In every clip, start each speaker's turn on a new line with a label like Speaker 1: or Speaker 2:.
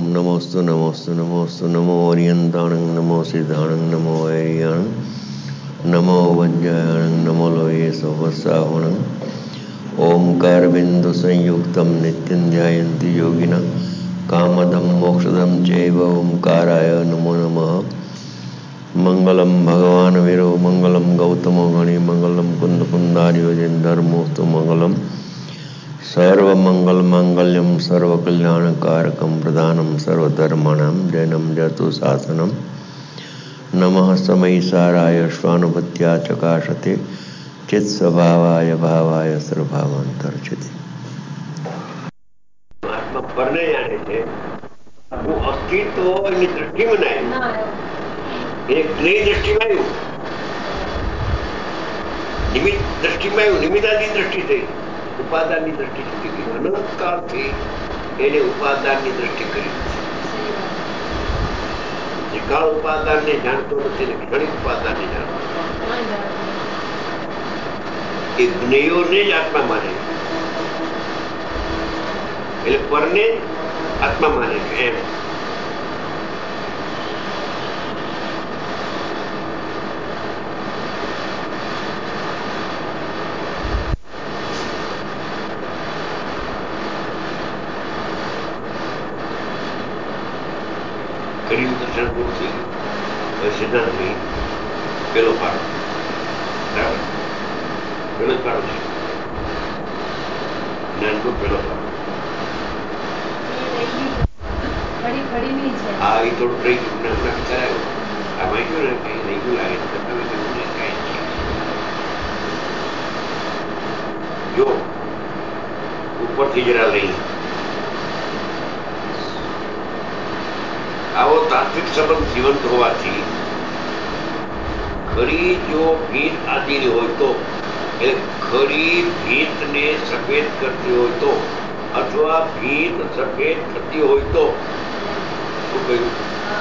Speaker 1: नमोस्तु नमोस्तु नमोस्तु नमो ओरियंताणं नमो सिद्धाणं नमो ऐरियाणं नमो वज्रायणं नमो लोये सहस्रावणं ओंकार बिंदु संयुक्तं नित्यं ध्यायन्ति योगिनः कामदं मोक्षदं चैव ओंकाराय नमो नमः। मंगलम भगवान वीरो मंगलम गौतमो गणि मंगलम कुंद कुंदारियोजन धर्मोस्तु मंगलम सर्वमंगल मांगल्यम सर्वकल्याणकारकम प्रधानम सर्वधर्माणां जैनम जतु शासनम नमः समयिसाराय स्वानुभूत्या चकाशते चित्स्वभावाय भावाय सर्वभावांतर्चिते।
Speaker 2: આત્મા પરને જાણે છે હું અસ્તિત્વ એની દ્રષ્ટિમાં ના એ જ્ઞેય દ્રષ્ટિમાં આવ્યું, નિમિત્ત દ્રષ્ટિમાં આવ્યું, નિમિત્તાની દ્રષ્ટિ થઈ, ઉપાદાનની દ્રષ્ટિ છૂટી ગઈ. અનંત કાળથી એને ઉપાદાનની દ્રષ્ટિ કરી છે. કાળ ઉપાદાનને જાણતો નથી ને ક્ષણિક ઉપાદાનને જાણતો એ જ્ઞેયોને જ આત્મા માને એટલે પરને આત્મા માને છે એમ. કર્યું દર્શન પૂરું થઈ ગયું. હવે સિદ્ધાંતની પેલો પાડો બરાબર, પેલો જ પાડો છે જ્ઞાનનો પેલો પાડો. હા એ થોડુંક રહી ગયું ને હમણાં વિચારાયું આ વાંચ્યું ને કઈ રહી ગયું લાગે તો તમે કહ્યું ને કઈ જો ઉપરથી જરા લઈ આવો તાત્વિક સંબંધ જીવંત હોવાથી ખરી જો ભીત આદિની હોય તો એટલે ખરી ભીતને સફેદ કરતી હોય તો અથવા ભીત સફેદ થતી હોય તો શું કહ્યું?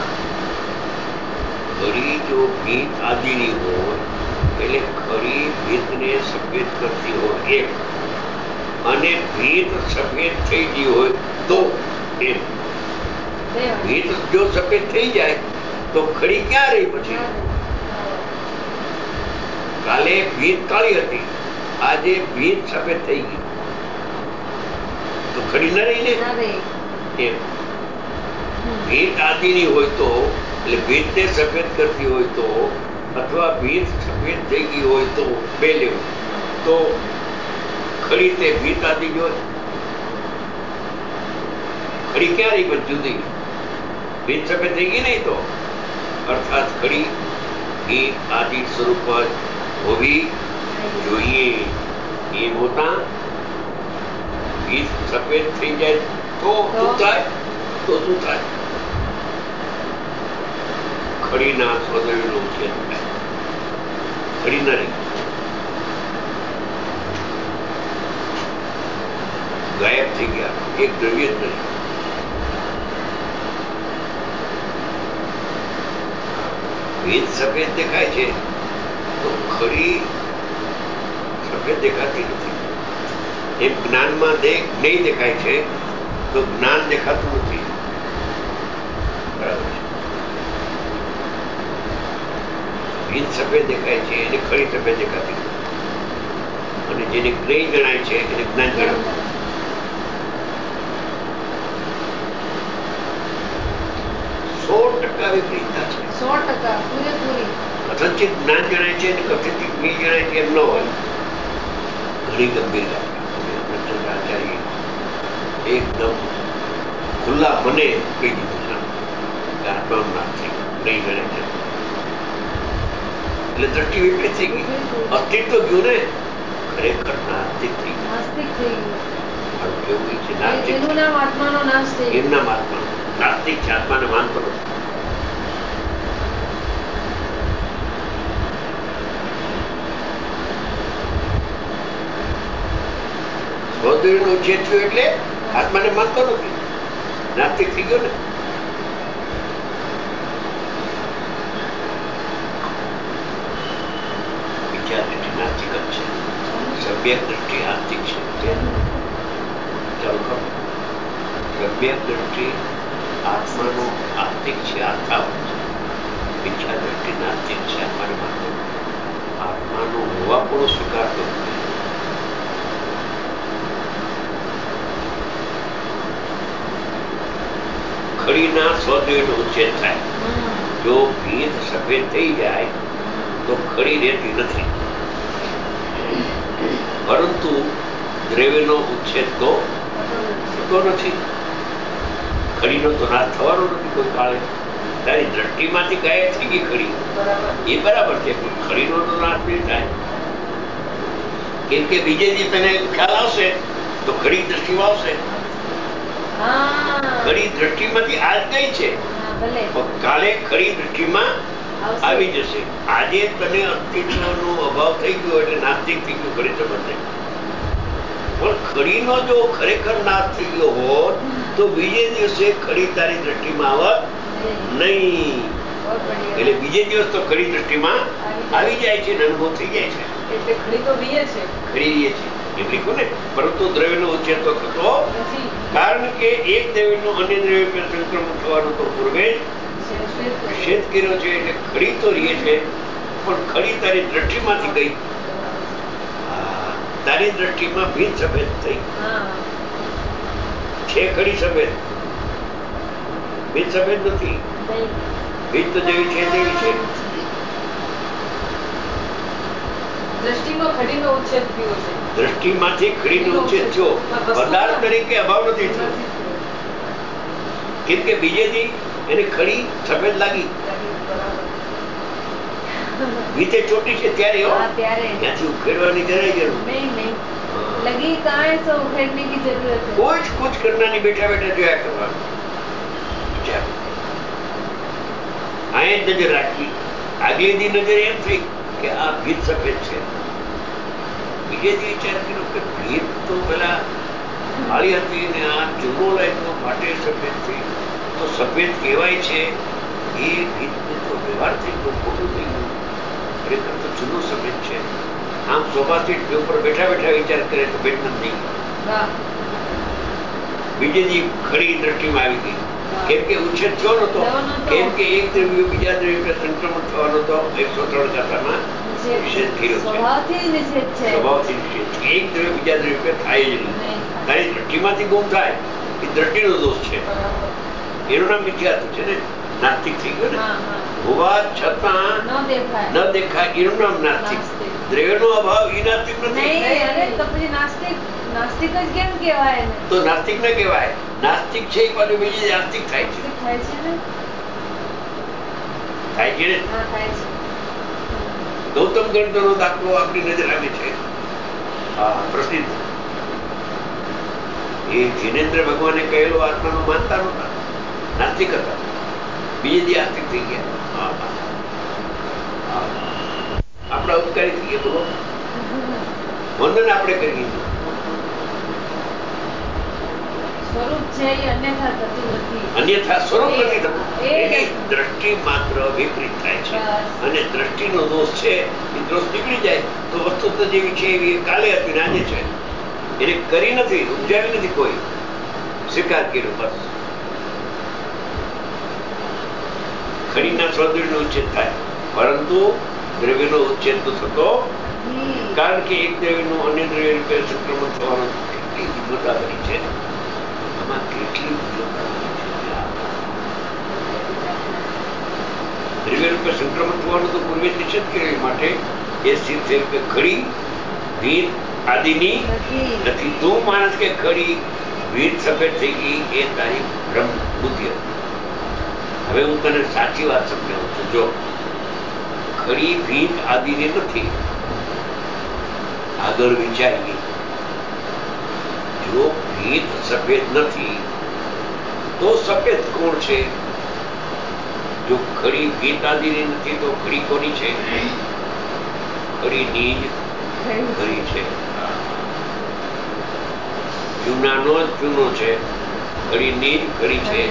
Speaker 2: ખરી જો ભીત આદિની હોય એટલે ખરી ભીતને સફેદ કરતી હોય એમ, અને ભીત સફેદ થઈ ગઈ હોય તો એમ. ભીત જો સફેદ થઈ જાય તો ખરી ક્યાં રહી? પછી કાલે ભીત કાળી હતી, આજે ભીત સફેદ થઈ ગઈ તો ખરી ન રહી ને એમ. ભીત આદિની હોય તો એટલે ભીતને સફેદ કરતી હોય તો અથવા ભીત સફેદ થઈ ગઈ હોય તો બે લેવું તો ખરી તે ભીત આદિ હોય. ખરી ક્યાં રહી? પણ જુદી ભીત સફેદ થઈ ગઈ નહીં તો અર્થાત ખરી ભીત આદિ સ્વરૂપ જ હોવી જોઈએ. એમ હોતા ભીત સફેદ થઈ જાય તો શું થાય? તો શું થાય? ખડીના સ્વદેવીનો ઉછેર થાય. ખડી ના રહી, ગાયબ થઈ ગયા, એક દ્રવ્ય જ નહીં. ભીત સફેદ દેખાય છે તો ખરી સફેદ દેખાતી નથી. એમ જ્ઞાનમાં જ્ઞેય દેખાય છે તો જ્ઞાન દેખાતું નથી. બરાબર છે. ભીત સફેદ દેખાય છે એને ખરી સફેદ દેખાતી નથી, અને જેને જ્ઞેય જણાય છે એને જ્ઞાન જણાતું. 100% વિપરીતતા છે.
Speaker 3: 100% પૂરેપૂરી.
Speaker 2: કથનચિત જ્ઞાન જણાય છે અને કથનચિત જ્ઞેય જણાય છે એમ ન હોય. ઘણી ગંભીર આચાર્ય એકદમ ખુલ્લા મને કહી દીધું છે આત્માનું નામ થઈ નહીં જણાય છે એટલે દ્રષ્ટિ વિપરીત થઈ ગઈ. અસ્તિત્વ ગયું ને ખરેખર નાસ્તિક થઈ ગયું.
Speaker 3: નાસ્તિક થઈ ગયું.
Speaker 2: મારું કેવું છે નાસ્તિક.
Speaker 3: એનું નામ આત્માનો નાશ થઈ ગયો.
Speaker 2: એમ નામ આત્મા નાસ્તિક છે. આત્માને માનતો નથી. સ્વદેવીનો ઉછેર થયો એટલે આત્માને માનતો નથી, નાસ્તિક થઈ ગયો ને. વિચાર દ્રષ્ટિ નાસ્તિક જ છે, સભ્ય દ્રષ્ટિ આસ્તિક છે. ચાલો કરો. સભ્ય દ્રષ્ટિ આત્માનું આસ્તિક છે, આસ્થાઓ છે. ઈચ્છા દ્રષ્ટિ નાસ્તિક છે. આત્માનો હોવા પણ સ્વીકારતો નથી. ખડીના સ્વદેહનો ઉચ્છેદ થાય. જો ભીત સફેદ થઈ જાય તો ખડી રહેતી નથી, પરંતુ દ્રવ્યનો ઉચ્છેદ તો થતો નથી. ખડીનો તો નાશ થવાનો નથી કોઈ કાળે. તારી દ્રષ્ટિમાંથી ગાયબ થઈ ગઈ ખડી, એ બરાબર છે, પણ ખડીનો તો નાશ નહીં થાય. કેમ કે બીજે દી તને ખ્યાલ આવશે તો ખડી દ્રષ્ટિમાં આવશે. ખડી દ્રષ્ટિમાંથી આજ ગઈ છે, કાલે ખડી દ્રષ્ટિમાં આવી જશે. આજે તને અસ્તિત્વનો અભાવ થઈ ગયો એટલે નાસ્તિક થઈ ગયું, ખડી સંબંધ નહીં. પણ ખડીનો જો ખરેખર નાશ થઈ ગયો હોત તો બીજે દિવસે ખડી તારી દ્રષ્ટિમાં આવત નહીં. એટલે બીજે દિવસ તો ખડી દ્રષ્ટિમાં આવી જાય છે, અનુભવ થઈ જાય છે. એટલે ખડી તો બીએ છે, ખડી છે એમ લીખું ને. પરંતુ દ્રવ્યનો ઉચ્છેદ તો થતો, કારણ કે એક દ્રવ્યનો અન્ય દ્રવ્ય પર સંક્રમણ થવાનો તો પૂર્વે નિષેધ કર્યો છે. એટલે ખડી તો રહે છે, પણ ખડી તારી દ્રષ્ટિમાંથી ગઈ. તારી દ્રષ્ટિમાં ભીત સફેદ થઈ છે, ખડી સફેદ, ભીત સફેદ નથી. ભીત તો જેવી છે તેવી છે. દ્રષ્ટિમાંથી ખડીનો ઉચ્છેદ થયો, પદાર્થ તરીકે અભાવ નથી થયો. કેમ કે બીજે દી એને ખડી સફેદ લાગી, ભીતે ચોટી છે ત્યારે ત્યાંથી ઉખેડવાની જરાય જરૂર કોઈ જ કુછ કરનારની બેઠા બેઠા જોયા કરવાનું. અહીં નજર રાખી, આગલી દી નજર એમ થઈ કે આ ભીત સફેદ છે. બીજે દી વિચાર કર્યો કે ભીત તો પેલા કાળી હતી ને આ ચૂનો લાગ્યો માટે સફેદ થઈ. તો સફેદ કહેવાય છે એ ભીતનો તો વ્યવહાર થઈ ગયો, ખોટું થઈ ગયું. ખરેખર તો ચૂનો સફેદ છે. આમ સ્વભાવથી ઉપર બેઠા બેઠા વિચાર કરે તો ભેટ નથી. બીજે દી ખરી દ્રષ્ટિમાં આવી ગઈ. કેમ કે ઉચ્છેદ થયો નતો, કેમ કે એક દ્રવ્ય બીજા દ્રવ્ય પર સંક્રમણ થવાનો તો 103 ગાથામાં નિષેધ કર્યો છે. સ્વભાવથી નિષેધ છે. એક દ્રવ્ય બીજા દ્રવ્ય પર થાય જ નહીં. તારી દ્રષ્ટિમાંથી ગુમ થાય એ દ્રષ્ટિનો દોષ છે. એનું નામ મિથ્યાત્વ છે ને, નાસ્તિક થઈ ગયો ને. હોવા છતાં ન દેખાય એનું નામ નાસ્તિક. દ્રવ્યનો અભાવ એ નાસ્તિક નથી. નાસ્તિક જ કેમ કહેવાય? તો નાસ્તિક ન કહેવાય. નાસ્તિક છે એ પાછું બીજી આસ્તિક થાય છે. થાય છે ને. ગૌતમ ગણધરનો દાખલો આપણી નજર આવે છે, પ્રસિદ્ધ. એ જીનેન્દ્ર ભગવાને કહેલો આત્માનું માનતા નહોતા, નાસ્તિક હતા. બીજે દી આસ્તિક થઈ ગયા. આપણા ઉપકારી થઈ ગયા. બોલો, વંદન આપણે કરીએ. અન્યથા સ્વરૂપ નથી થતું. એની દ્રષ્ટિ માત્ર વિપરીત થાય છે, અને દ્રષ્ટિનો દોષ છે એ દોષ નીકળી જાય તો વસ્તુ તો જેવી છે એવી કાલે હતી ને આજે છે. એને કરી નથી, ઉપજાવી નથી, કોઈ સ્વીકાર કર્યો બસ. ખડીના સ્વદેહનો ઉચ્છેદ થાય, પરંતુ દ્રવ્યનો ઉચ્છેદ તો થતો, કારણ કે એક દ્રવ્યનું અન્ય દ્રવ્ય રૂપે સંક્રમણ થવાનું કેટલી હિંમતાવરી છે. આમાં કેટલી હિંમતાવરી છે. દ્રવ્ય રૂપે સંક્રમણ થવાનું તો પૂર્વે નિશ્ચિત કર્યું માટે એ સ્થિત છે કે ખડી ભીત આદિની નથી. તું માણસ કે ખડી ભીત સફેદ થઈ ગઈ એ તારી ભ્રમ બુદ્ધિ હતી. હવે હું તને સાચી વાત સમજાવું છું. જો ખડી ભીત આદિની નથી, આગળ વિચારીએ. જો ભીત સફેદ નથી તો સફેદ કોણ છે? જો ખડી ભીત આદિની નથી તો ખડી કોની છે? ખડીની જ ખરી છે. ચૂનાનો જ ચૂનો છે, ખડીની જ ખરી છે.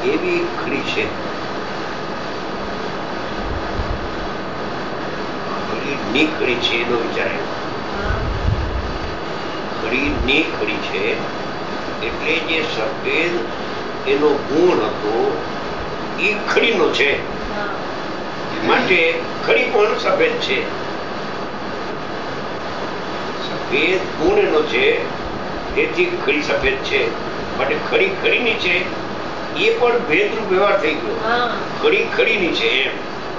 Speaker 2: એવી ખડી છે. ખડીની ખડી છે એનો વિચાર આવ્યો. ખડીની ખડી છે એટલે જે સફેદ એનો ગુણ હતો એ ખડીનો છે, માટે ખડી પણ સફેદ છે. સફેદ ગુણ એનો છે તેથી ખડી સફેદ છે, માટે ખડી ખડીની છે એ પણ ભેદરૂપ વ્યવહાર થઈ ગયો. ખડી ખડીની છે એમ.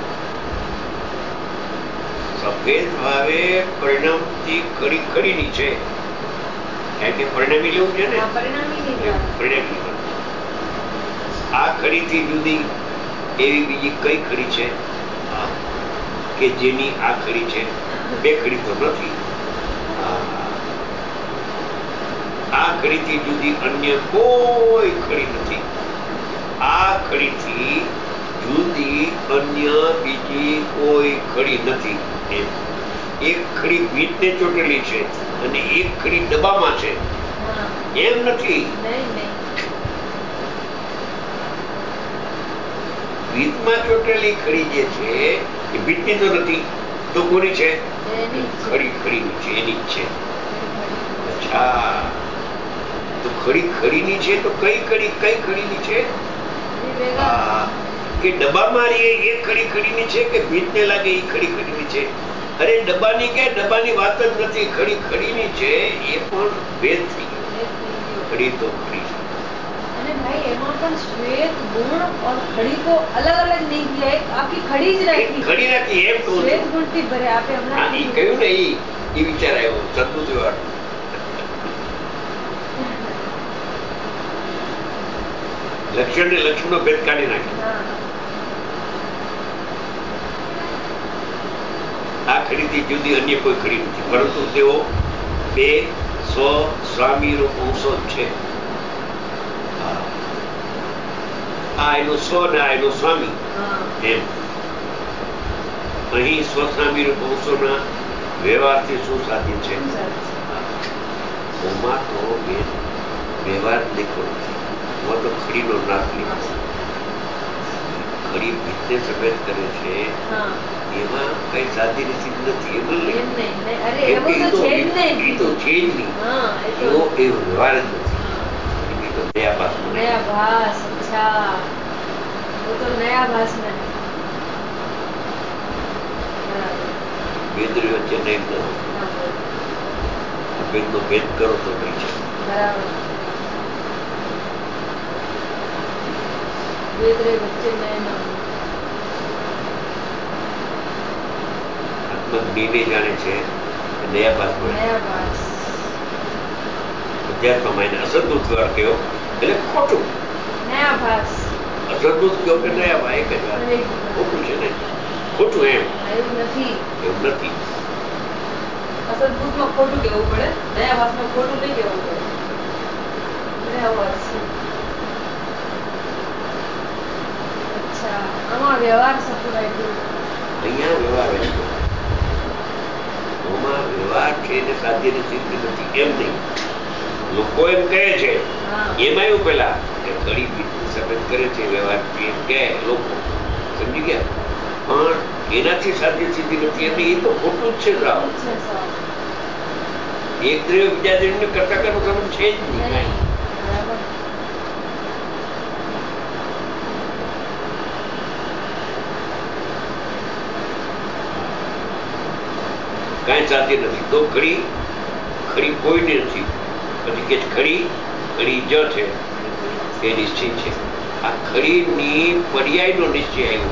Speaker 2: સફેદ ભાવે પરિણામથી ખડી ખડીની છે, કારણ કે પરિણામી લેવું છે ને, પરિણામી. આ ખડીથી જુદી એવી બીજી કઈ ખડી છે કે જેની આ ખડી છે? બે ખડી તો નથી. આ ખડીથી જુદી અન્ય કોઈ ખડી નથી. આ ખડીથી જુદી અન્ય બીજી કોઈ ખડી નથી. એક ખડી ભીતને ચોટેલી છે અને એક ખડી ડબ્બામાં છે, એમ નથી. ભીતમાં ચોટેલી ખડી જે છે એ ભીતની તો નથી, તો કોની છે? ખડી ખડીની છે, એની જ છે. અચ્છા, તો ખડી ખડીની છે તો કઈ ખડીની છે? કે ડબ્બામાં એ ખડી ખડીની છે કે ભીતને લાગે એ ખડી ખડીની છે? અરે ડબ્બાની કે ડબ્બાની વાત જ નથી, ખડી ખડીની છે. એ પણ ભેદ થઈ ગયો. ખડી તો ખડી છે.
Speaker 3: અને ભાઈ એમાં પણ શ્વેત ગુણ और खड़ी को अलग अलग नहीं किया, एक आपकी खड़ी જ રાખી.
Speaker 2: ખડી રાખી એમ કહું છું.
Speaker 3: શ્વેત ગુણથી ભરે આપે હમણાં
Speaker 2: એ કહ્યું ને, એ વિચાર આવ્યો સદબુદ્ધિ વાળો. લક્ષણ ને લક્ષણ નો ભેદ કાઢી નાખે. આ ખડીથી જુદી અન્ય કોઈ ખડી નથી, પરંતુ તેઓ બે સ્વામી રૂપ અંશો જ છે. આ એનો સ્વ ને આ એનો સ્વામી એમ. અહીં સ્વસ્વામી રૂપ અંશોના વ્યવહારથી શું સાધ્ય છે? ઓમાં તો વ્યવહાર દેખો નથી. ઓમાં તો ખડીનો નાશ લીધો. ખડી ભીતને સફેદ કરે છે એમાં કઈ સાધી નથી એમ નહીં. એ તો છે જ નહીં. એવો એ વ્યવહાર જ નથી. એની તો દયાભાસ
Speaker 3: नयाभास. अच्छा, वो तो नयाभास में
Speaker 2: ભેદ વચ્ચે નહીં કરો. ભેદનો ભેદ કરો તો નહીં છે.
Speaker 3: बराबर. वेद रे बच्चे नए नाम
Speaker 2: આત્મજ્ઞાની જાણે છે દયાભાસ મળે.
Speaker 3: नयाभास.
Speaker 2: અધ્યાત્મમાં એને અસદભૂત વ્યવહાર કયો એટલે ખોટું.
Speaker 3: नयाभास.
Speaker 2: અસદભૂત કયો કે નયાભાસ એક જ વાત. ખોટું છે ને, ખોટું એમ.
Speaker 3: એવું નથી.
Speaker 2: એવું નથી.
Speaker 3: અસદભૂતમાં ખોટું કહેવું પડે, નયાભાસમાં ખોટું નહીં કહેવું પડે. નયાભાસ. અચ્છા, આમાં વ્યવહાર સફળાઈ ગયો.
Speaker 2: અહીંયા વ્યવહાર હોય છે. ઓમાં વ્યવહાર છે એને સાધ્યની સિદ્ધિ નથી એમ નહીં. લોકો એમ કહે છે, એમાં એવું પેલા કે ખડી ભીતની સફેદ કરે છે વ્યવહાર કે લોકો સમજી ગયા, પણ એનાથી સાધ્ય સિદ્ધિ નથી એમ. એ તો ખોટું જ છે. સાવ એક દ્રવ્ય બીજા દ્રવ્યને કરતા કરવાનો સંબંધ છે જ નહીં. કાંઈ સાધ્ય નથી. તો ખડી કોઈની નથી. પછી કે ખડી જ છે એ નિશ્ચય છે. આ ખડીની પર્યાયનો નિશ્ચય આવ્યો.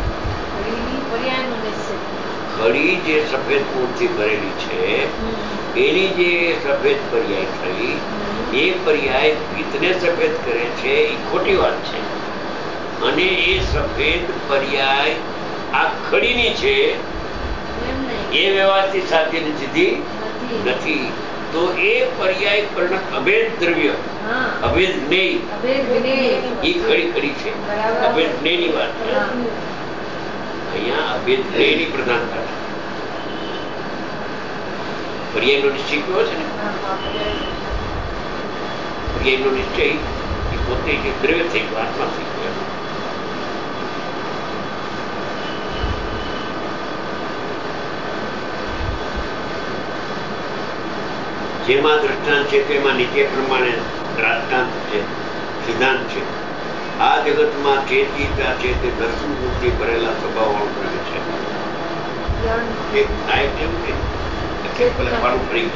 Speaker 2: ખડી જે સફેદ ગુણથી ભરેલી છે એની જે સફેદ પર્યાય થઈ, એ પર્યાય ભીતને સફેદ કરે છે એ ખોટી વાત છે. અને એ સફેદ પર્યાય આ ખડીની છે એ વ્યવહારથી સાધ્યની સિદ્ધિ નથી. તો એ પર્યાય પરિણત અભેદ દ્રવ્ય, અભેદ જ્ઞેય, એ ખડી છે. અભેદ જ્ઞેયની વાત છે. અહીંયા અભેદ જ્ઞેયની પ્રધાનતા છે. પર્યાયનો નિશ્ચય કયો છે ને, પર્યાયનો નિશ્ચય એ પોતે જે દ્રવ્ય થઈ ગયો, આત્મા થઈ ગયો. જેમાં દ્રષ્ટાંત છે તેમાં નીચે પ્રમાણે દ્રાષ્ટાંત છે, સિદ્ધાંત છે. આ જગતમાં ચેતિતા છે તે દર્શન મૂર્તિ ભરેલા સ્વભાવ વાળું દ્રવ્ય છે. એક નાયક એવું કે પાનું ફરી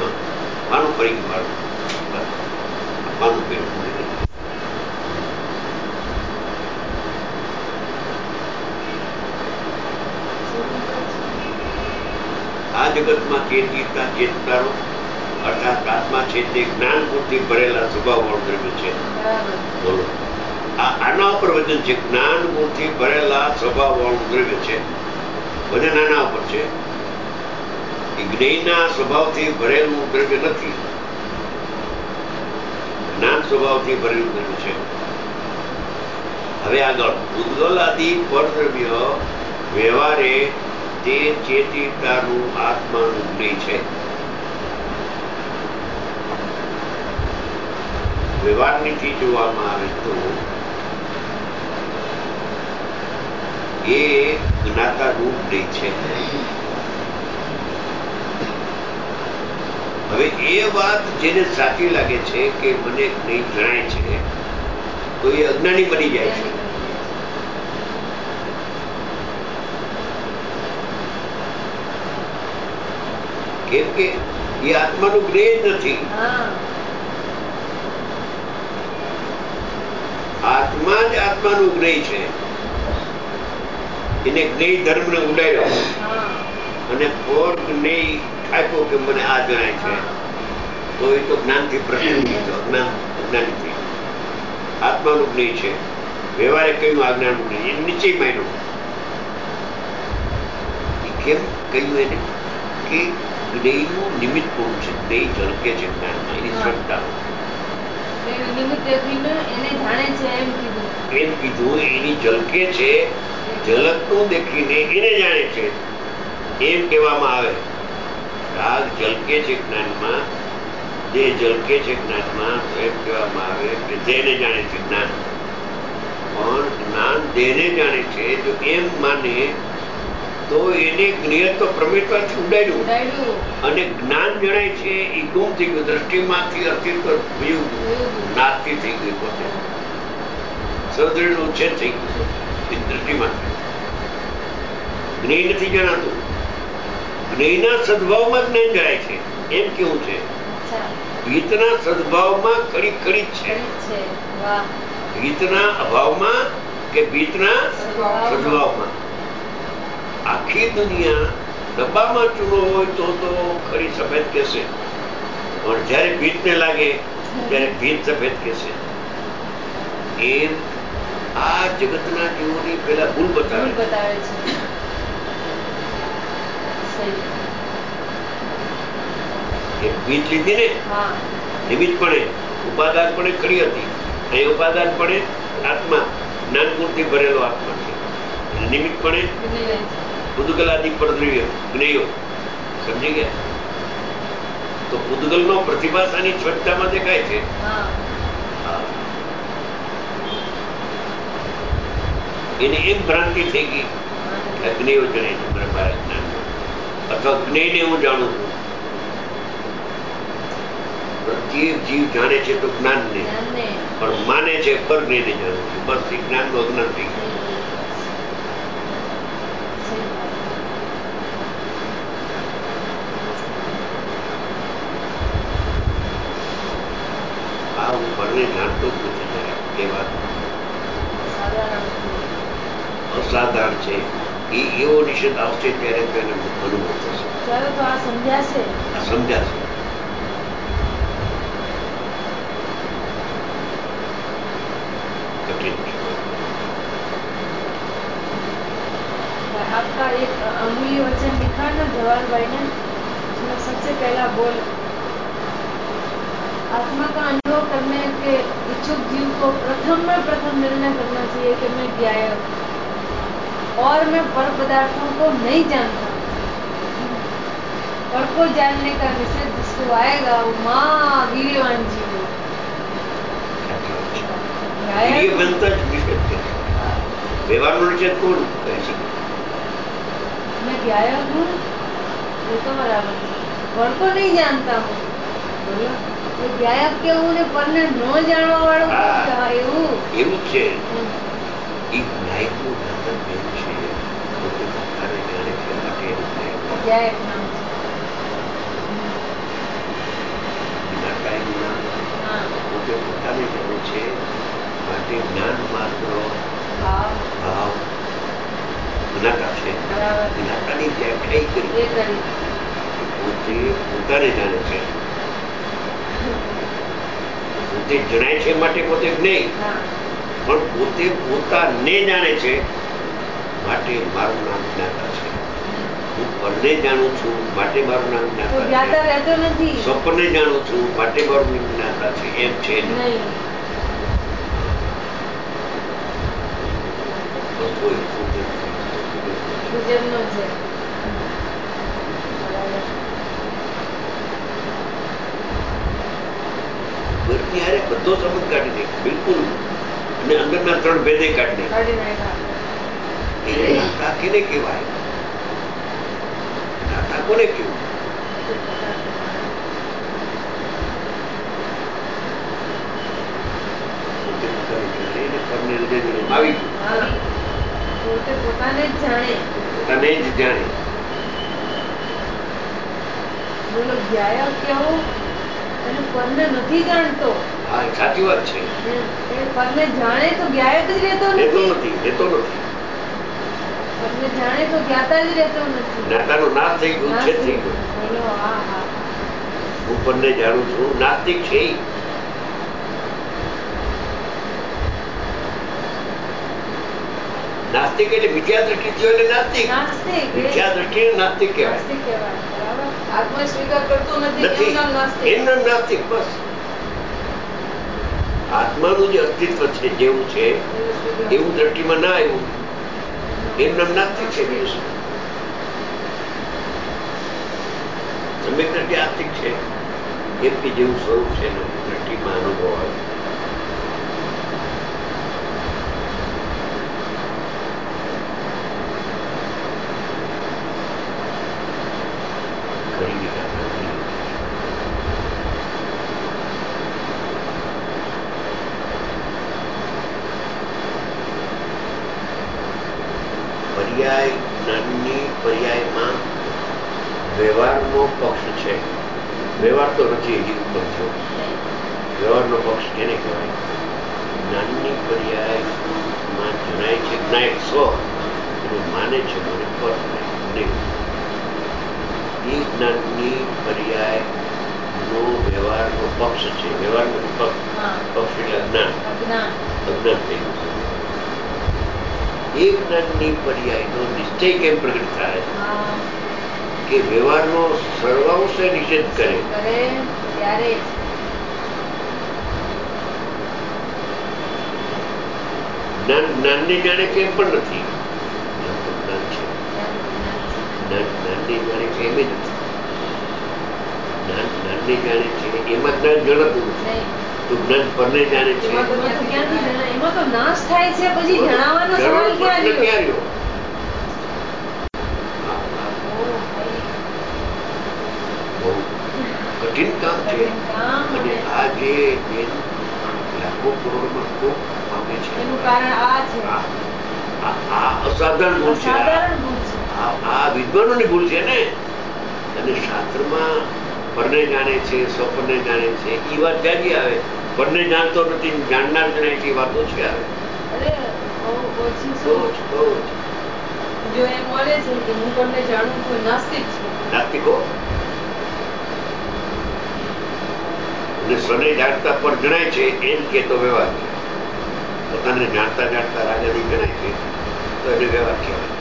Speaker 2: આ જગતમાં ચેતિતા ચેતનારો અર્થાત આત્મા છે તે જ્ઞાન પૂર્તિ ભરેલા સ્વભાવ વાળું દ્રવ્ય છે. બોલો, આના ઉપર વજન છે. જ્ઞાન ગુણથી ભરેલા સ્વભાવ વાળું દ્રવ્ય છે. વજન આના ઉપર છે. જ્ઞેયના સ્વભાવથી ભરેલું દ્રવ્ય નથી, જ્ઞાન સ્વભાવથી ભરેલું દ્રવ્ય છે. હવે આગળ ઉદ્ગલ આદિ પરદ્રવ્ય વ્યવહારે તે ચેતિતાનું આત્માનું જ્ઞેય છે. વ્યવહારનીથી જોવામાં આવે તો એ જ્ઞાતા રૂપ જ્ઞેય છે. હવે એ વાત જેને સાચી લાગે છે કે મને જ્ઞેય જણાય છે, તો એ અજ્ઞાની બની જાય છે. કેમ કે એ આત્માનું જ્ઞેય જ નથી. આત્મા જ આત્માનું જ્ઞેય છે. એને જ્ઞેય ધર્મને ઉડાડ્યો અને પર જ્ઞેય આપ્યો કે મને આ જણાય છે, તો એ તો જ્ઞાનથી પ્રશ્ન અજ્ઞાની થઈ. આત્માનું જ્ઞેય છે. વ્યવહારે કહ્યું આજ્ઞાનું જ્ઞેય, એ નીચે માન્યું. કેમ કહ્યું એને? કે જ્ઞેયનું નિમિત્ત કોણ છે? જ્ઞેય ઝલકે છે જ્ઞાનમાં, એની શ્રદ્ધા. એમ કીધું, એની ઝલકે છે, ઝલકનું દેખીને એને જાણે છે, એમ કહેવામાં આવે. રાગ ઝલકે છે જ્ઞાનમાં, દેહ ઝલકે છે જ્ઞાનમાં, તો એમ કહેવામાં આવે કે દેહને જાણે છે જ્ઞાન. પણ જ્ઞાન દેહને જાણે છે જો એમ માને તો એને જ્ઞેયત્વ પ્રમેયત્વથી ઉડાડ્યું અને જ્ઞાન જણાય છે એ ગુમ થઈ ગયું. દ્રષ્ટિમાંથી અસ્તિત્વ થયું, નાસ્તિ થઈ ગયું. પોતે સદૃઢ ઉચ્છેદ થઈ ગયું દ્રષ્ટિમાંથી. જ્ઞેય નથી જણાતું. જ્ઞેયના સદભાવમાં જ્ઞાન જણાય છે, એમ કેવું છે. હિતના સદભાવમાં ખડી ખડી છે, હિતના અભાવમાં કે ભીતના સદભાવમાં. આખી દુનિયા ડબ્બામાં ચૂનો હોય તો ખરી સફેદ કહેશે, પણ જયારે ભીતને લાગે ત્યારે ભીત સફેદ કહેશે. એમ આ જગતના જીવોની પેલા ભૂલ બતાવે છે. ભીત લીધી ને નિમિત્તપણે, ઉપાદાનપણે ખરી હતી. અહીં ઉપાદાનપણે આત્મા જ્ઞાન પૂર્તિ ભરેલો આત્મા છે. નિમિત્તપણે ઉદ્ગલાદિ પરદ્રવ્ય જ્ઞેયો. સમજી ગયા? તો ઉદ્ગલનો પ્રતિભાસાની સ્વચ્છતામાં દેખાય છે. એને એમ ભ્રાંતિ થઈ ગઈ કે જ્ઞેયો જણાય છે મારા જ્ઞાન, અથવા જ્ઞેયને હું જાણું છું. પ્રત્યેક જીવ જાણે છે તો જ્ઞાનને, પણ માને છે પર જ્ઞેયને જાણું છું. બસ એ જ્ઞાનનું અજ્ઞાન થઈ ગયું. હું પરને જાણતો જ નથી. એ વાત અસાધારણ છે. એ એવો નિષેધ આવશે ત્યારે તેને અનુભવ થશે. સમજાશે. कठिन
Speaker 3: आपका एक अमूल्य वचन लिखा ना जवाहर भाई ने, उसमें सबसे पहला बोल आत्मा का अनुभव करने के इच्छुक जीव को प्रथम निर्णय करना चाहिए कि मैं ज्ञाय और मैं पर पदार्थों को नहीं जानता. पर को जानने का निषेध जिसको आएगा वो महावीर्यवान जीव है.
Speaker 2: व्यवहार निषेध कौन कह सकते?
Speaker 3: मैं ज्ञाय हूँ, ये तो बराबर है. पर को नहीं जानता हूँ, ગાયબ કેવું ને પરને ન જાણવા વાળું એવું
Speaker 2: એવું છે. એક નાયકનું નામ બેન છે, પોતે પોતાને જાણે છે માટે
Speaker 3: ગાયબ નામ
Speaker 2: વિનાકાયનું નામ પોતે પોતાને જાણે છે માટે જ્ઞાન માત્ર ભાવ વિનાકા છે. વિનાકાની વ્યાખ્યાયી કરી પોતે પોતાને જાણે છે. પોતે જણાય છે માટે પોતે નહીં, પણ પોતે પોતાને જાણે છે માટે મારું નામ જ્ઞાતા છે. હું પરને જાણું છું માટે મારું નામ જ્ઞાતા છે. સ્વપ્ને જાણું છું માટે મારું જ્ઞાતા છે. એમ છે નહીં. બધો સંબંધ કાઢી દે બિલકુલ, અને અંદરના 3 ભેદે કાઢી દે. જ્ઞાતા કેને કહેવાય? જ્ઞાતા કોને કેવું?
Speaker 3: પોતાને જ જાણે. બોલો ગાયબ કેવું અને પરને નથી જાણતો.
Speaker 2: હા, સાચી વાત છે.
Speaker 3: પરને જાણે તો ગાયબ જ રહેતો નથી. પરને જાણે તો જ્ઞાતા જ રહેતો નથી.
Speaker 2: જ્ઞાતાનો નાશ થઈ ગયો, છે થઈ ગયો.
Speaker 3: બોલો હા.
Speaker 2: હું પરને જાણું છું, નાસ્તિક છે. નાસ્તિક એટલે મિથ્યા દ્રષ્ટિ થયો એટલે નાસ્તિક. મિથ્યા દ્રષ્ટિ નાસ્તિક કહેવાય.
Speaker 3: આત્મા સ્વીકાર કરતો નથી
Speaker 2: એનું નામ નાસ્તિક. બસ આત્માનું જે અસ્તિત્વ છે જેવું છે એવું દ્રષ્ટિમાં ના આવ્યું, એનું નામ નાસ્તિક છે. સમ્યક દ્રષ્ટિ આસ્તિક છે, એમ કે જેવું સ્વરૂપ છે દ્રષ્ટિમાં અનુભવ આવે. પર્યાય જ્ઞાનની પર્યાયમાં વ્યવહારનો પક્ષ છે. વ્યવહાર તો નથી હજી ઉત્પન્ન થયો. વ્યવહારનો પક્ષ કેને કહેવાય? જ્ઞાનની પર્યાયમાં જણાય છે જ્ઞાયક સ્વ અને માને છે મને પર નહીં. એ જ્ઞાનની પર્યાયનો વ્યવહારનો પક્ષ છે. વ્યવહારનો પક્ષ એટલે અજ્ઞાન થઈ ગયું. એ જ્ઞાનની પર્યાયનો નિશ્ચય કેમ પ્રગટ થાય કે વ્યવહારનો સર્વાંશે નિષેધ કરે
Speaker 3: ત્યારે
Speaker 2: જ્ઞાનને જાણે છે એમ પણ નથી. જ્ઞાન છે, જ્ઞાનને જાણે છે એમ નથી. જ્ઞાનને જાણે છે એમાં જ્ઞાન જણાતું નથી. તો જ્ઞાન પરને જાણે છે
Speaker 3: એમાં તો નાશ થાય છે, પછી જણાવવાનો સવાલ ક્યાં રહ્યો?
Speaker 2: બહુ કઠિન કામ છે. અને આ જે લાખો કરોડમાં ખૂબ પામે છે
Speaker 3: એનું કારણ આ છે.
Speaker 2: આ અસાધારણ ભૂલ છે. આ વિદ્વાનોની ભૂલ છે ને. અને શાસ્ત્રમાં પરને જાણે છે, સ્વપ્ને જાણે છે, એ વાત ક્યાંથી આવે? પરને જાણતો નથી, જાણનાર જણાય છે, એ વાત ઓછી આવે.
Speaker 3: જો એમ મળે છે કે હું પરને જાણું છું, નાસ્તિક છું.
Speaker 2: નાસ્તિકો અને સ્વને જાણતા પર જણાય છે એમ કેતો વ્યવહાર છે. પોતાને જાણતા રાજાથી જણાય છે તો એને વ્યવહાર કહેવાય.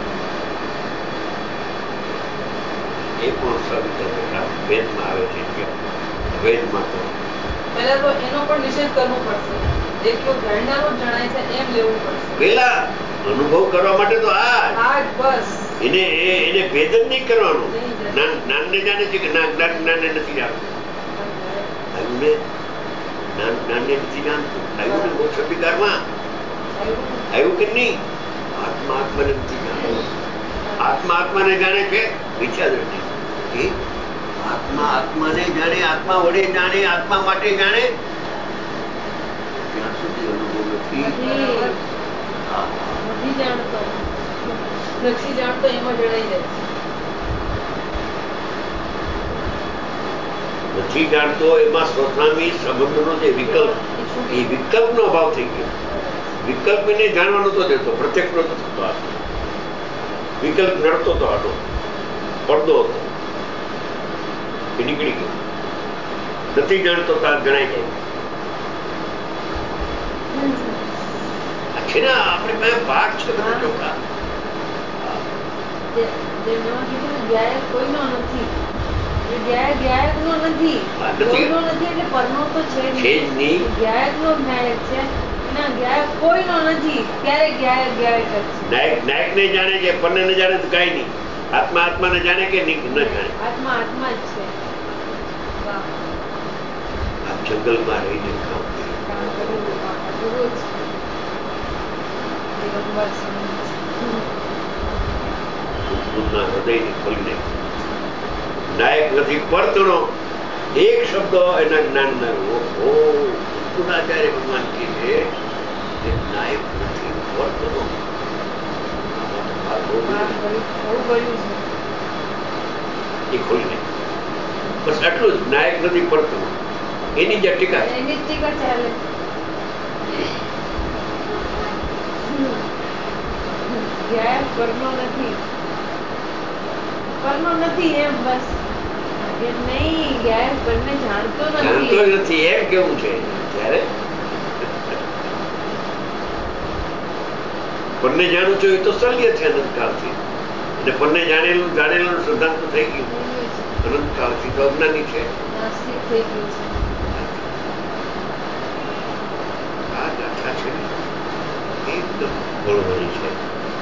Speaker 2: એ પણ સવિતર વેદમાં આવે છે. વેદમાં તો
Speaker 3: પહેલા તો એનો પણ નિષેધ કરવો પડશે. જેટલો જાણનારો જણાય છે એમ લેવું પડશે.
Speaker 2: પેલા અનુભવ કરવા માટે તો
Speaker 3: બસ
Speaker 2: એને ભેદ જ નહીં કરવાનું. જ્ઞાનને જાણે છે કે જ્ઞાનને નથી જાણતું. જ્ઞાનને નથી જાણતું. આવ્યું ને મોક્ષ અધિકારમાં આવ્યું કે નહીં? આત્માને નથી જાણતું. આત્માને જાણે છે મિથ્યા દ્રષ્ટિ. આત્મા આત્માને જાણે, આત્મા વડે જાણે, આત્મા માટે જાણે, ત્યાં સુધી અનુભવ નથી.
Speaker 3: નથી જાણતો, નથી જાણતો એમાં જણાઈ જાય.
Speaker 2: નથી જાણતો એમાં સ્વસ્વામી સંબંધનો જે વિકલ્પ, એ વિકલ્પનો અભાવ થઈ ગયો. વિકલ્પ એને જાણવાનો તો દેતો, પ્રત્યક્ષ નતો થતો. વિકલ્પ નડતો હતો, આનો પડદો હતો, એ નીકળી ગયો. નથી જાણતો તાર જણાઈ જાય. છે ને આપણે પાસે ભાગ છે બધા ચોખ્ખા.
Speaker 3: કોઈનો નથી, ગ્યાયક નો નથી, કોઈનો નથી એટલે પરનો તો છે જ નહીં. ગ્યાયક નો નાયક છે, ના ગ્યાયક કોઈનો નથી. ક્યારેક ગ્યાયક ગ્યાયક જ છે.
Speaker 2: નાયક ને જાણે છે, પરને ને જાણે તો કઈ નહીં. આત્મા આત્માને જાણે કે નહીં ન જાણે?
Speaker 3: આત્મા આત્મા જ છે.
Speaker 2: આ જંગલમાં રહીને કામ
Speaker 3: કર્યું.
Speaker 2: હૃદયને ખોલીને નાયક નથી પરતણો એક શબ્દ એના જ્ઞાન આચાર્ય ભગવાન કહે છે કે નાયક નથી પરતણો. એ ખોલીને બસ આટલું જ. નાયક નથી પરતણો, એની જે ટીકા
Speaker 3: ચાલે. ગ્યાયક પરનો નથી, પરનો નથી એમ બસ. એમ નહીં, ગ્યાયક પરને જાણતો
Speaker 2: નથી એમ કેવું છે. ત્યારે પરને જાણું છું એ તો શલ્ય છે અનંતકાળથી, અને પરને જાણેલું સિદ્ધાંત થઈ ગયું. અનંતકાળથી તો અજ્ઞાની છે.
Speaker 3: થઈ ગયું છે.
Speaker 2: આ ગાથા છે એકદમ ગોળવણી છે.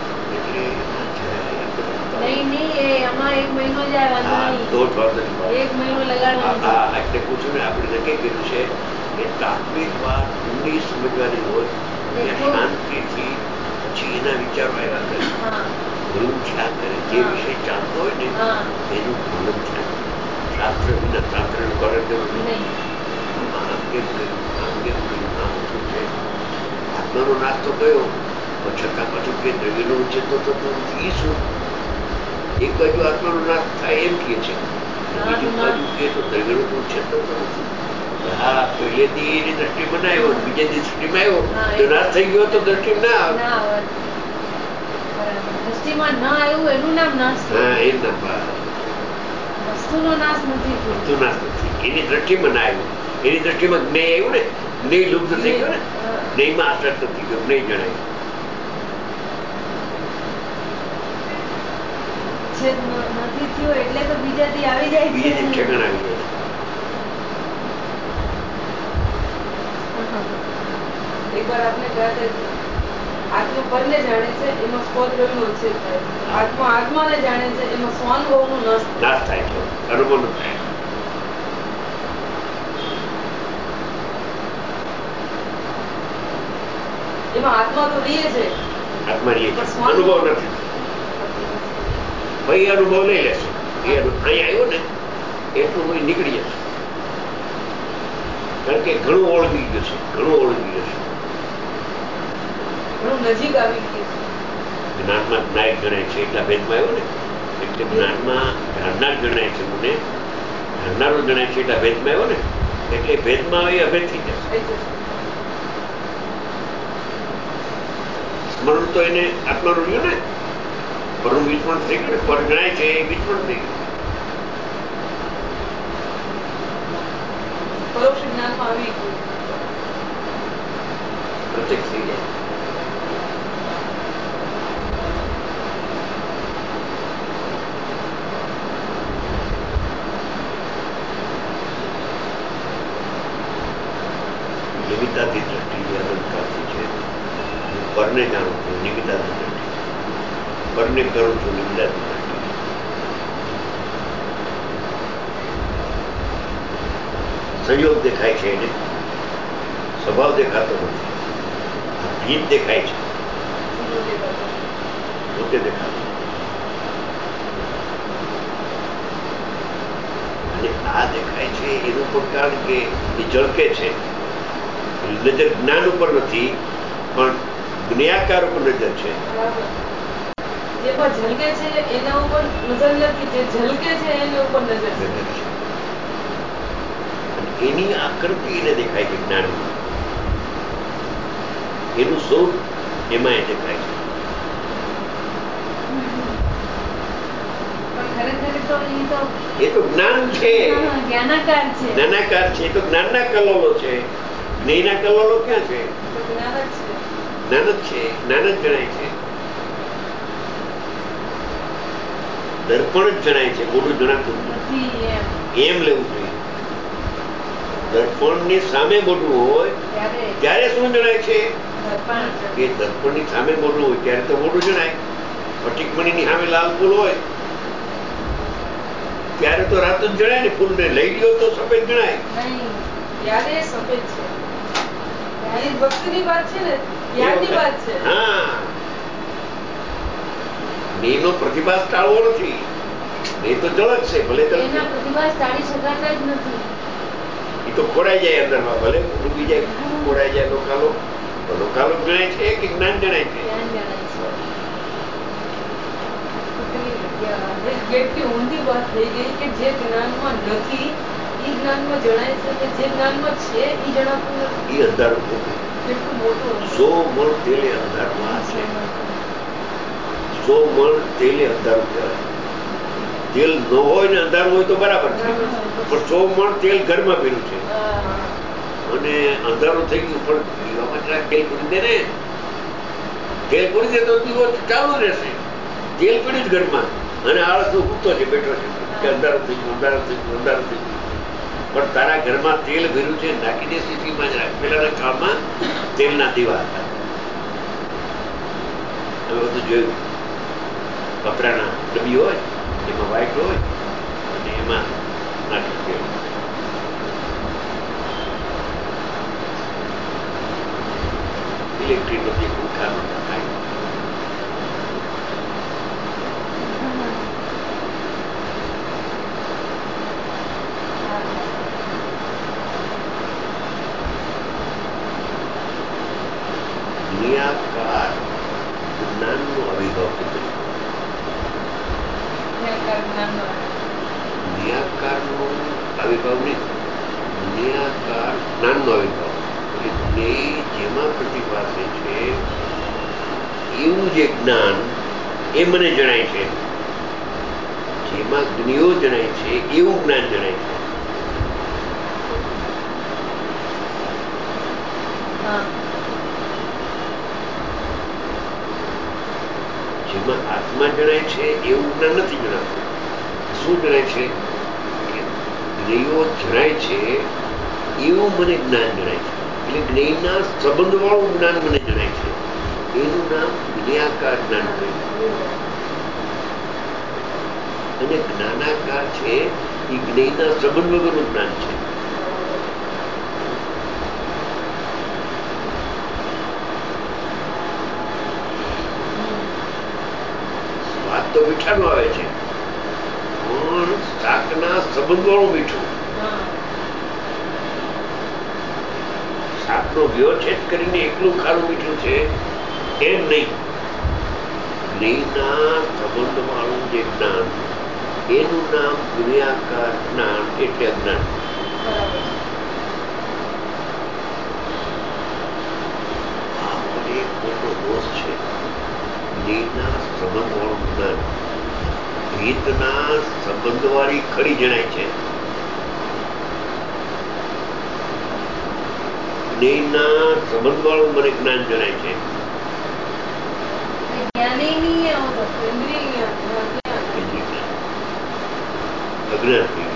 Speaker 2: એટલે પૂછું ને, આપણે નક્કી કર્યું છે કે તાત્વિક વાત ઊંડી સમજવાની હોય શાંતિથી, પછી એના વિચારો આવ્યા કરે. ગુરુ થયા કરે, જે વિષય ચાલતો હોય ને એનું મનન થયા. શાસ્ત્ર વિના શાસ્ત્ર કરે તેવું નહીં. આમ કેમ કર્યું, આમ કેમ કર્યું, આમ શું છે. આત્માનો નાશ તો કયો, છતાં પાછું કે દ્રવ્યનો ઉચ્છેદ તો થતો નથી. શું એક બાજુ આત્માનો નાશ થાય એમ કે છે, બીજી બાજુ કે તો દ્રવ્યનો તો ઉચ્છેદ થતો નથી. હા, પહેલેથી એની દ્રષ્ટિ બનાવ્યો, બીજે દૃષ્ટિમાં આવ્યો તો નાશ થઈ ગયો તો દ્રષ્ટિ ના આવે.
Speaker 3: દ્રષ્ટિમાં ના આવ્યું એનું નામ નાશ.
Speaker 2: હા, એમ ના.
Speaker 3: વસ્તુનો નાશ નથી.
Speaker 2: વસ્તુ નાશ નથી, એની દ્રષ્ટિમાં ના આવ્યું. એની દ્રષ્ટિમાં જ્ઞેય આવ્યું ને, જ્ઞેય લુપ્ત થઈ ગયો ને, જ્ઞેયમાં આસક્ત થઈ ગયો, જ્ઞેય જણાય.
Speaker 3: નથી થયો એટલે તો બીજાથી આવી જાય છે.
Speaker 2: બીજાથી ઠેકાણ આવી જાય.
Speaker 3: એકવાર આપણે ગયા આત્મા પરને જાણે છે એમાં સ્વદ્રવ્યનો ઉચ્છેદ થાય. આત્મા આત્માને જાણે છે એમાં સ્વાનુભવનો નાશ
Speaker 2: થાય છે, અનુભવ થાય.
Speaker 3: એમાં આત્મા તો રીએ છે,
Speaker 2: આત્મા રીએ છે, અનુભવ નથી. ભાઈ અનુભવ લઈ લેશે, એ અહીંયા આવ્યો ને એટલું ભાઈ નીકળી જશે. કારણ કે ઘણું ઓળંગી ગયું છે, ઘણું ઓળંગી ગયું છે,
Speaker 3: ઘણું નજીક આવી ગયું છે.
Speaker 2: જ્ઞાનમાં નાયક ગણાય છે એટલા ભેદમાં આવ્યો ને, એટલે જ્ઞાનમાં જાણનાર ગણાય છે, મને જાણનારો ગણાય છે એટલા ભેદમાં આવ્યો ને, એટલે ભેદમાં આવી અભેદ થઈ જશે. સ્મરણ તો એને આત્માનું રહ્યું ને, પરનું વિસ્મરણ થઈ ગયું ને, પર ગણાય છે એ વિસ્મરણ થઈ ગયું.
Speaker 3: પરોક્ષ જ્ઞાનમાં આવી ગયું,
Speaker 2: પ્રત્યક્ષ થઈ જાય. નિમિત્તાથી દ્રષ્ટિ જે અનંતકાળથી છે, હું પરને જાણું છું નિમિત્તાથી દ્રષ્ટિ, પરને કરું છું નિમિત્તાથી દ્રષ્ટિ. સંયોગ દેખાય છે એને, સ્વભાવ દેખાતો નથી. ભીત દેખાય છે, પોતે દેખાતો. આ દેખાય છે એનું પણ કારણ કે એ ઝળકે છે. નજર જ્ઞાન ઉપર નથી પણ જ્ઞાકાર ઉપર નજર છે.
Speaker 3: જે પર ઝલકે છે એના ઉપર નજર નથી, જે ઝલકે છે એની ઉપર નજર છે.
Speaker 2: એની આકૃતિ એને દેખાય છે જ્ઞાનમાં, એનું સ્વરૂપ એમાં એ દેખાય છે. એ તો જ્ઞાન છે,
Speaker 3: જ્ઞાનાકાર છે,
Speaker 2: જ્ઞાનાકાર છે. એ તો જ્ઞાનના કલોલો છે. જ્ઞેયના કલોલો ક્યાં છે?
Speaker 3: જ્ઞાન જ છે.
Speaker 2: જ્ઞાન જ છે, જ્ઞાન જ જણાય છે. દર્પણ જ જણાય છે, મોઢું જણાતું
Speaker 3: નથી
Speaker 2: એમ લેવું જોઈએ. દર્પણ ની સામે મોઢું હોય ત્યારે શું જણાય છે? એ દર્પણ ની સામે મોઢું હોય ત્યારે તો મોઢું જણાય. ફટીકમણી ની સામે લાલ ફૂલ હોય ત્યારે તો રાત જ જણાય ને. ફૂલ ને લઈ ગયો તો સફેદ જણાય.
Speaker 3: ત્યારે સફેદ છે. ત્યારે વસ્તુની વાત છે ને, ત્યાંની વાત છે.
Speaker 2: હા, એનો પ્રતિભાસ ટાળવો નથી. એ તો જળક છે, ભલે
Speaker 3: એના પ્રતિભાસ ટાળી શકાતા જ નથી.
Speaker 2: એ તો ખોરાઈ જાય અંદરમાં, ભલે ડૂબી જાય, ખોરાઈ જાય. લોકાલો લોકાલો જણાય છે કે જ્ઞાન જણાય છે?
Speaker 3: કેટલી ઊંડી વાત થઈ ગઈ કે જે જ્ઞાનમાં નથી એ જ્ઞાનમાં જણાય છે, કે જે જ્ઞાનમાં છે એ જણાતું નથી.
Speaker 2: એ અંધારું ખોટું.
Speaker 3: કેટલું મોટું.
Speaker 2: 100 મણ તેલે અંધારું. આ છે 100 મણ તેલે અંધારું કહેવાય. તેલ ન હોય ને અંધારું હોય તો બરાબર છે, પણ 100 મણ તેલ ઘરમાં પીરું છે અને અંધારું થઈ ગયું. પણ દીવામાં જરાક તેલ પૂરી દે ને, તેલ પૂરી દે તો દીવો ચાલુ રહેશે. તેલ પીડ્યું જ ઘરમાં અને આળસ ઉગતો છે, બેઠો છે કે અંધારું થઈ ગયું, અંધારું થઈ ગયું, અંધારું થઈ ગયું. પણ તારા ઘરમાં તેલ ભર્યું છે, નાખી દે સીસીમાં જ રાખ. પેલાના કાળમાં તેલના દીવા હતા, અમે બધું જોયું. કપડાના ડબ્બી હોય, એમાં વ્હાઈટ હોય અને એમાં નાખી તેલ. ઇલેક્ટ્રિક નથી, પંખા નહોતા, કાંઈ. નિયાકાર જ્ઞાનનો અવિભાવ કીધો. નિયાકારનો અવિભાવ નહીં, નિયાકાર જ્ઞાનનો અવિભાવ. એટલે જેમાં પ્રતિભાસે છે એવું જે જ્ઞાન એ મને જણાય છે. જેમાં જ્ઞેયો જણાય છે એવું જ્ઞાન જણાય છે. જેમાં આત્મા જણાય છે એવું જ્ઞાન નથી જણાતું. શું જણાય છે? જ્ઞેયો જણાય છે એવું મને જ્ઞાન જણાય છે. એટલે જ્ઞેયના સંબંધવાળું જ્ઞાન મને જણાય છે. એનું નામ જ્ઞેયાકાર જ્ઞાન કહ્યું. અને જ્ઞાનાકાર છે એ જ્ઞેયના સંબંધ વગરનું જ્ઞાન છે. સ્વાદ તો મીઠાનો આવે છે, પણ શાકના સંબંધવાળું મીઠું. શાકનો વ્યવચ્છેદ કરીને એકલું ખારું મીઠું છે એમ નહીં. જ્ઞેયના સંબંધવાળું જે જ્ઞાન એનું નામ જ્ઞેયાકાર જ્ઞાન, એટલે અજ્ઞાન. આ પણ એક મોટો દોષ છે. જ્ઞેયના સંબંધવાળું જ્ઞાન ભેદના સંબંધવાળી ખરી જણાય છે. જ્ઞેયના સંબંધવાળું મને જ્ઞાન જણાય છે. અજ્ઞાન થઈ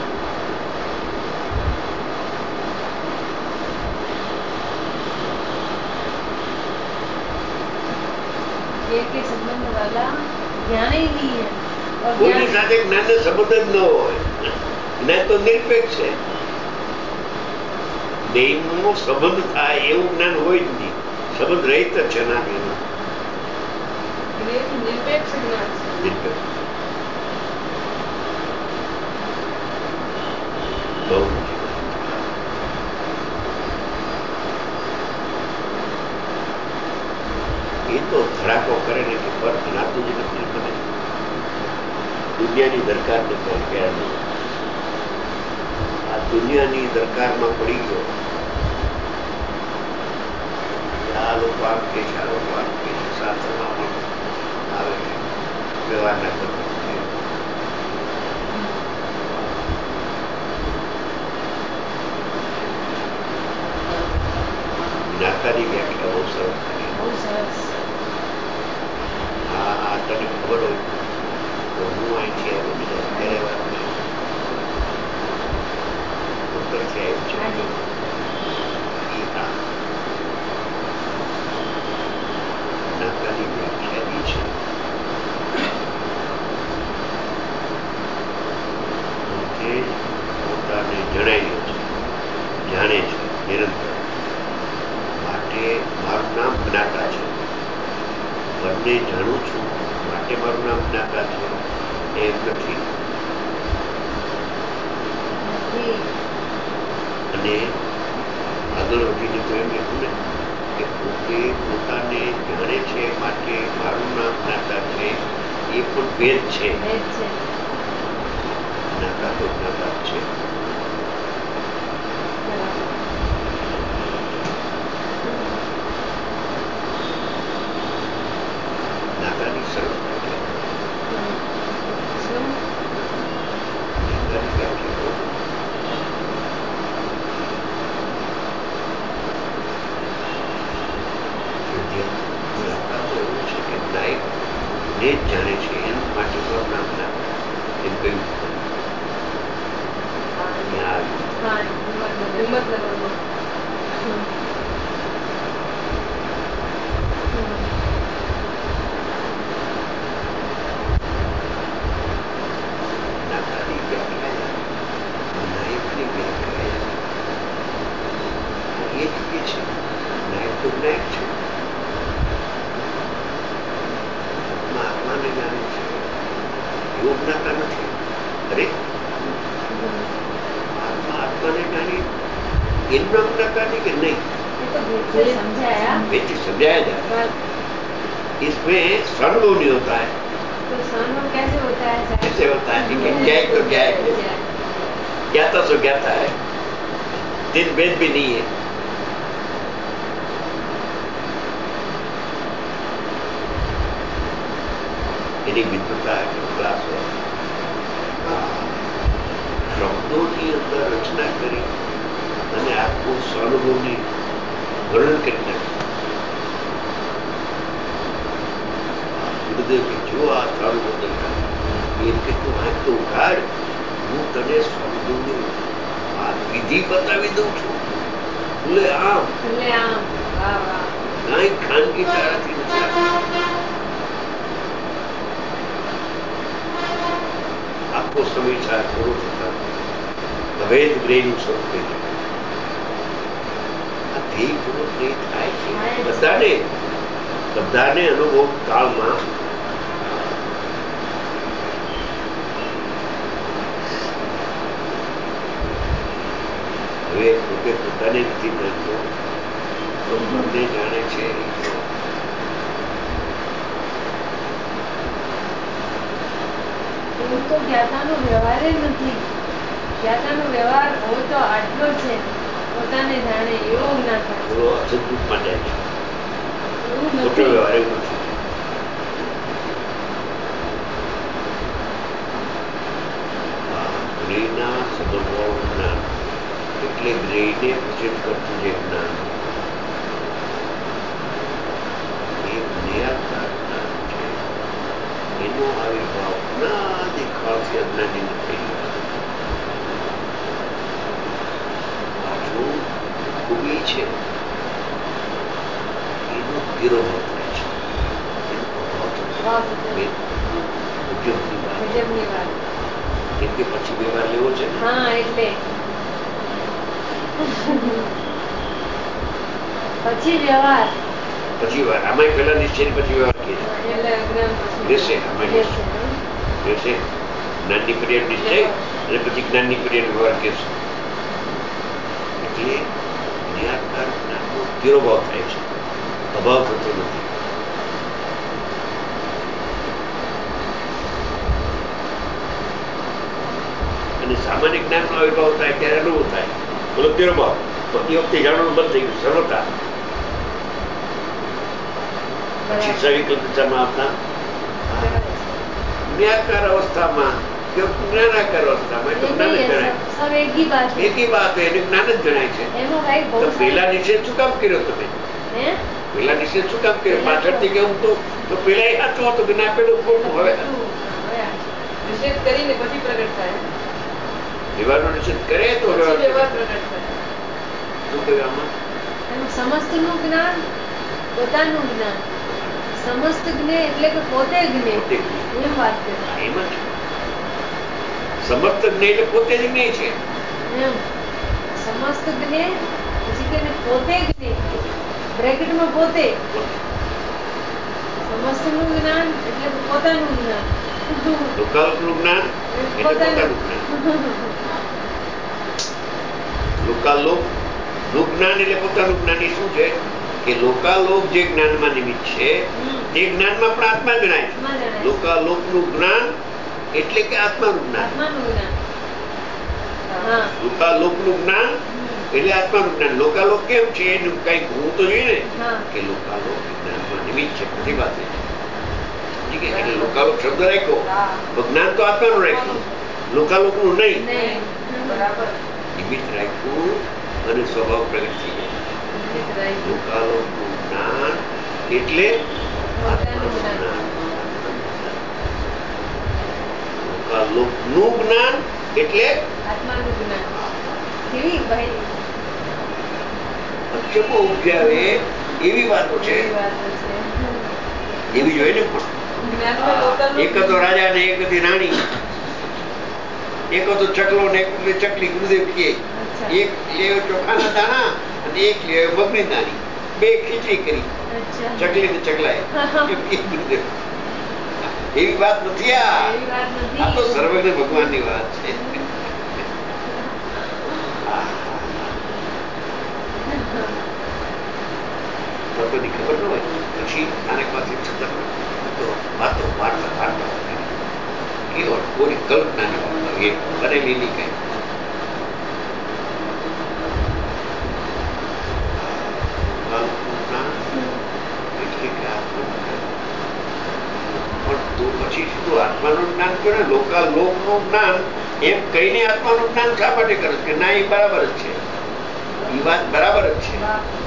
Speaker 2: કોઈની સાથે જ્ઞાનનો સંબંધ જ ન હોય. જ્ઞાન તો નિરપેક્ષ છે. જ્ઞેયનો સંબંધ થાય એવું જ્ઞાન હોય જ નહીં. સંબંધ રહિત જ છે. ના નિરપેક્ષ નિરપેક્ષ. બહુ એ તો ધડાકો કરે ને કે પર ગણાતું જ નથી મને. દુનિયાની દરકારને પહોંચ્યા નહીં. આ દુનિયાની દરકારમાં પડી ગયો. આ લોકો આમ કે છે, આ લોકો આમ કે છે, શાસ્ત્રમાં પણ આવે છે વ્યવહાર ના કરવો. જ્ઞાતાની વ્યાખ્યા બહુ સરસ. હા, તને ખબર હોય તો હું અહીંથી આવ્યો બીજા અત્યારે વાત કરીશ. ઉપરથી આવ્યું છે. જ્ઞાતાની વ્યાખ્યા બી છે. પોતે પોતાને જણાવ્યો છે, જાણે છે નિરંતર. માટે મારું નામ જ્ઞાતા છે. બંને જાણું છું માટે મારું નામ જ્ઞાતા છે એમ નથી. અને આગળ વધીને તો એમ લીધું ને કે પોતે પોતાને જાણે છે માટે મારું નામ જ્ઞાતા છે. એ પણ ભેદ છે. જ્ઞાતા તો જ્ઞાતા છે. જ્ઞાતાની સરળ જ જાણે છે એમ માટે મારું નામ જ્ઞાતા એમ કહ્યું. જ્ઞાતાની વ્યાખ્યા નાયકની વ્યાખ્યા એ જ કે છે. નાયક તો નાયક છે. આત્માને જાણે છે એવું જ્ઞાતા નથી. અરે આત્માને જાણી એનું નામ જ્ઞાતા नहीं कि नहीं, समझाया जाता है. इसमें सर्वो नहीं होता है.
Speaker 3: तो सर्वो कैसे होता है?
Speaker 2: कैसे होता है कि ज्ञायक तो ज्ञायक है, ज्ञाता सो ज्ञाता है. दिन भेद भी नहीं है. એની મિત્રતા એટલો ક્લાસ હોય. શબ્દોની અંદર રચના કરી અને આખું સ્વાનુભવની વર્ણન કરી નાખ્યું. ગુરુદેવ કે જો આ સ્વાનુભવ એમ કે તું આંખ તો ઉઘાડ, હું તને સ્વાનુભવની આ વિધિ બતાવી દઉં છું. ખુલ્લે આમ કઈ ખાનગી તારાથી નથી. આખો સમય છે પૂરો થતા અભેદ ગ્રેનું સ્વરૂપ થઈ જાય. આ ધ્યેય પૂરો ધ્યેય થાય છે બધાને અનુભવ કાળમાં. હવે પોતે પોતાને નથી જાણતો તો મને જાણે છે.
Speaker 3: તો જ્ઞાતાનો વ્યવહાર જ નથી. જ્ઞાતાનો વ્યવહાર હોય તો આટલો છે, પોતાને જાણે એવો જ્ઞાતા.
Speaker 2: સદગુપ્તમાં જાય છે
Speaker 3: એવું
Speaker 2: ખોટો
Speaker 3: નથી.
Speaker 2: વ્યવહાર એવું નથી. ગ્રેના સંબંધવાળું જ્ઞાન એટલે ગ્રેને પ્રેઝન્ટ કરતું જે જ્ઞાન એ નિરાકાર જ્ઞાન છે. એનો આવિર્ભાવ અનાદિ કાળથી અજ્ઞાની નથી. પાછું ખૂબી છે એનો વિરોધ થાય છે. એનો પ્રભાવ ઉદ્યોગની વાત કેમ કે પછી વ્યવહાર લેવો છે.
Speaker 3: હા, એટલે પછી વ્યવહાર
Speaker 2: આમાં પેલા નિશ્ચય પછી વ્યવહાર કે લેશે. જ્ઞાનની પર્યાય નિશ્ચય અને પછી જ્ઞાનની પર્યાય વ્યવહાર કહેશે. એટલે નિરાકાર જ્ઞાનનો તિરોભાવ થાય છે, અભાવ થતો નથી. અને સામાન્ય જ્ઞાનનો આવિર્ભાવ થાય ત્યારે અનુભવ થાય, બોલો તિરોભાવ. તો એ વખતે જાણવાનું બંધ થઈ ગયું, સર્વતા. પછી સવિકલ્પ દિશામાં આવતા નિરાકાર અવસ્થામાં કે જ્ઞાનાકાર અવસ્થામાં તો જ્ઞાન જ જણાય. એકી વાત એને જ્ઞાન જ જણાય છે. તો પેલા નિષેધ શું કામ કર્યો તમે? પેલા નિષેધ શું કામ કર્યો? પાછળથી કેવું તો પેલા એ સાચું હતું કે ના પેલું ખોટું. હવે
Speaker 3: નિષેધ કરીને પછી પ્રગટ થાય.
Speaker 2: વ્યવહારનો નિષેધ કરે તો વ્યવહાર પ્રગટ થાય. શું કહ્યું આમાં?
Speaker 3: સમસ્તનું જ્ઞાન, પોતાનું જ્ઞાન. સમસ્ત જ્ઞે એટલે કે પોતે જ્ઞે, એમ વાત કરે.
Speaker 2: એમ જ સમસ્ત જ્ઞે એટલે પોતે જ જ્ઞે છે.
Speaker 3: એમ સમસ્ત જ્ઞે પછી કે પોતે જ્ઞે, બ્રેકેટમાં પોતે. સમસ્તનું જ્ઞાન એટલે પોતાનું જ્ઞાન.
Speaker 2: લોકાલોકનું જ્ઞાન એટલે પોતાનું જ્ઞાન. લોકાલોકનું જ્ઞાન એટલે પોતાનું જ્ઞાન. એ શું છે કે લોકાલોક જે જ્ઞાનમાં નિમિત્ત છે તે જ્ઞાનમાં પણ આત્મા ગણાય છે. લોકાલોકનું જ્ઞાન એટલે કે આત્માનું જ્ઞાન. લોકાલોકનું જ્ઞાન એટલે આત્માનું જ્ઞાન. લોકાલોક કેમ છે એનું કઈક હું તો જોઈએ ને કે લોકાલોક જ્ઞાનમાં નિમિત્ત છે, પ્રતિભા છે. એટલે લોકાલોક શબ્દ રાખ્યો તો જ્ઞાન તો આત્માનું રાખ્યું, લોકાલોકનું નહીં. નિમિત્ત રાખ્યું અને સ્વભાવ પ્રગટ થઈ જાય. લોકાલોકનું જ્ઞાન એટલે આત્માનું જ્ઞાન. લોકાલોકનું જ્ઞાન એટલે આત્માનું જ્ઞાન. અક્ષમો ઉપજાવે એવી વાતો છે, એવી જોઈએ ને. પણ એક હતો રાજા ને એક હતી રાણી, એક હતો ચકલો ને એક ચકલી. ગુરુદેવ કહે એક લેવો ચોખાના દાણા અને એક લેવો મગની દાણી, બે ખીચડી કરી ચકલી ને ચકલાએ. એવી વાત નથી. આ તો સર્વજ્ઞ ભગવાનની વાત છે. તત્વની ખબર ન હોય પછી આને પાસે વાતો વાર્તા કોઈ કલ્પનાની વાર્તા એ બનેલી નહીં કઈ. પછી સીધું આત્માનું જ્ઞાન કર્યું ને. લોકાલોકનું જ્ઞાન એમ કહીને આત્માનું જ્ઞાન શા માટે કરે કે ના એ બરાબર જ છે, એ વાત બરાબર જ છે.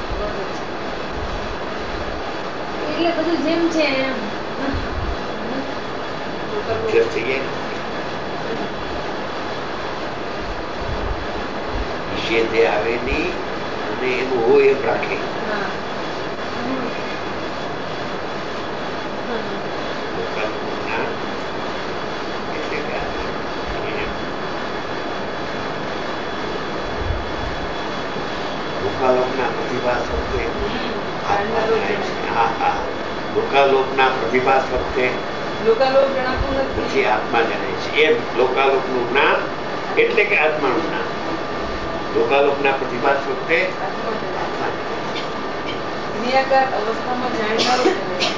Speaker 3: એટલે બધું જેમ છે એમ
Speaker 2: નિષેધે આવે નહીં અને એનું હોય એમ રાખે. લોકાલોકના પ્રતિભાસ વખતે લોકાલોકના પ્રતિભાસ વખતે પછી આત્મા જણાય છે. એમ લોકાલોકનું જ્ઞાન એટલે કે આત્માનું જ્ઞાન. લોકાલોકના પ્રતિભાસ વખતે
Speaker 3: નિરાકાર અવસ્થામાં જાણનારો